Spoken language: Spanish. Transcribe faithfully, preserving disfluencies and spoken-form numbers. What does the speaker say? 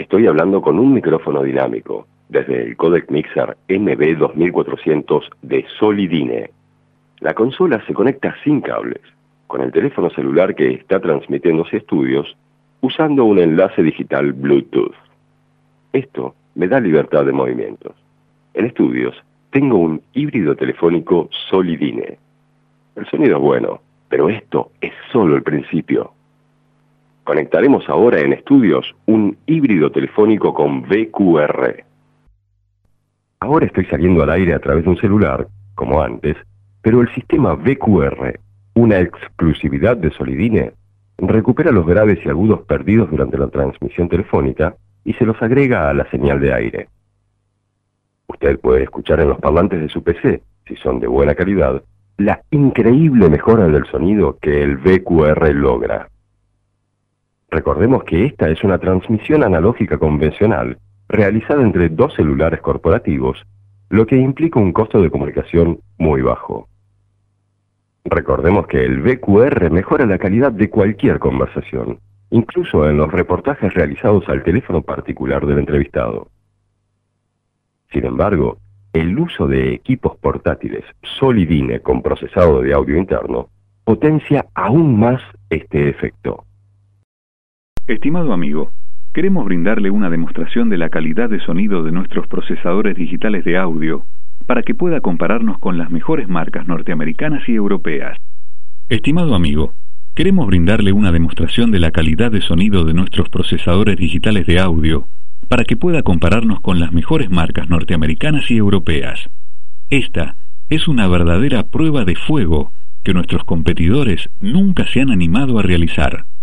Estoy hablando con un micrófono dinámico, desde el codec Mixer M B dos mil cuatrocientos de Solidine. La consola se conecta sin cables, con el teléfono celular que está transmitiendo hacia estudios, usando un enlace digital Bluetooth. Esto me da libertad de movimientos. En estudios, tengo un híbrido telefónico Solidine. El sonido es bueno, pero esto es solo el principio. Conectaremos ahora en estudios un híbrido telefónico con V Q R. Ahora estoy saliendo al aire a través de un celular, como antes, pero el sistema V Q R, una exclusividad de Solidine, recupera los graves y agudos perdidos durante la transmisión telefónica y se los agrega a la señal de aire. Usted puede escuchar en los parlantes de su P C, si son de buena calidad, la increíble mejora del sonido que el V Q R logra. Recordemos que esta es una transmisión analógica convencional realizada entre dos celulares corporativos, lo que implica un costo de comunicación muy bajo. Recordemos que el V Q R mejora la calidad de cualquier conversación, incluso en los reportajes realizados al teléfono particular del entrevistado. Sin embargo, el uso de equipos portátiles Solidine con procesado de audio interno potencia aún más este efecto. Estimado amigo, queremos brindarle una demostración de la calidad de sonido de nuestros procesadores digitales de audio para que pueda compararnos con las mejores marcas norteamericanas y europeas. Estimado amigo, queremos brindarle una demostración de la calidad de sonido de nuestros procesadores digitales de audio para que pueda compararnos con las mejores marcas norteamericanas y europeas. Esta es una verdadera prueba de fuego que nuestros competidores nunca se han animado a realizar.